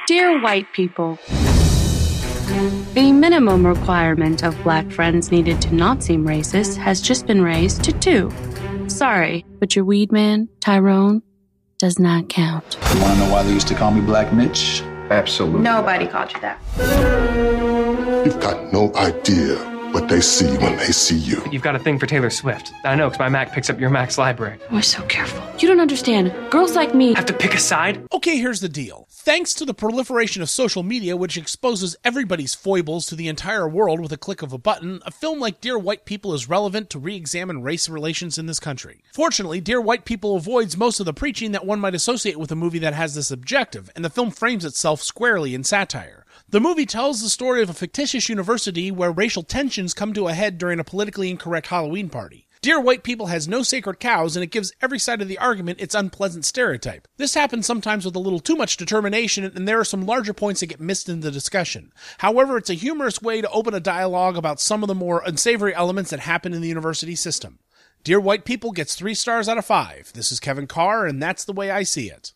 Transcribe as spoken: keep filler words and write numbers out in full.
Dear white people, the minimum requirement of black friends needed to not seem racist has just been raised to two. Sorry, but your weed man, Tyrone, does not count. You want to know why they used to call me Black Mitch? Absolutely. Nobody called you that. You've got no idea what they see when they see you. You've got a thing for Taylor Swift. I know, because my Mac picks up your Mac's library. We're so careful. You don't understand. Girls like me Have to pick a side? Okay, here's the deal. Thanks to the proliferation of social media, which exposes everybody's foibles to the entire world with a click of a button, a film like Dear White People is relevant to re-examine race relations in this country. Fortunately, Dear White People avoids most of the preaching that one might associate with a movie that has this objective, and the film frames itself squarely in satire. The movie tells the story of a fictitious university where racial tensions come to a head during a politically incorrect Halloween party. Dear White People has no sacred cows, and it gives every side of the argument its unpleasant stereotype. This happens sometimes with a little too much determination, and there are some larger points that get missed in the discussion. However, it's a humorous way to open a dialogue about some of the more unsavory elements that happen in the university system. Dear White People gets three stars out of five. This is Kevin Carr, and that's the way I see it.